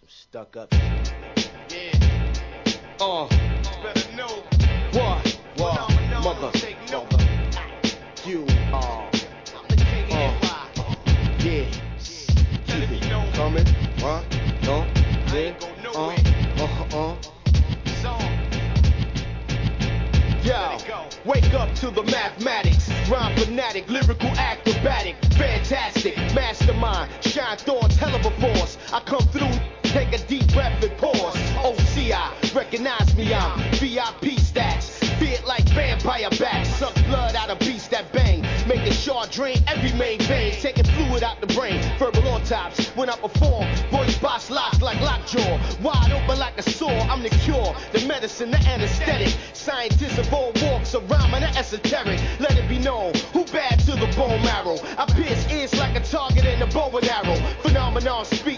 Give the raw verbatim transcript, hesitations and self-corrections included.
Stuck up. Yeah. Uh. Better know. What? What? Mother. Take no. You are. I'm the king of hip hop. Yeah. Keep it coming. Huh? No. Yeah. Uh. Uh. Uh. Yo, wake up to the mathematics, rhyme fanatic, lyrical acrobatic, fantastic, mastermind, shine thoughts, hell of a force. I come through, take a deep breath and pause. O C I, recognize me, I'm V I P stats. Feel it like vampire bats, suck blood out of beasts that bang, making sure drain every main vein, taking fluid out the brain, verbal autopsy. When I perform, voice box locks like lockjaw, wide open like a saw. I'm the cure, the medicine, the anesthetic. Scientists of all walks of rhyme and the esoteric. Let it be known, who bad to the bone marrow. I pierce ears like a target in a bow and arrow. Phenomenon speed.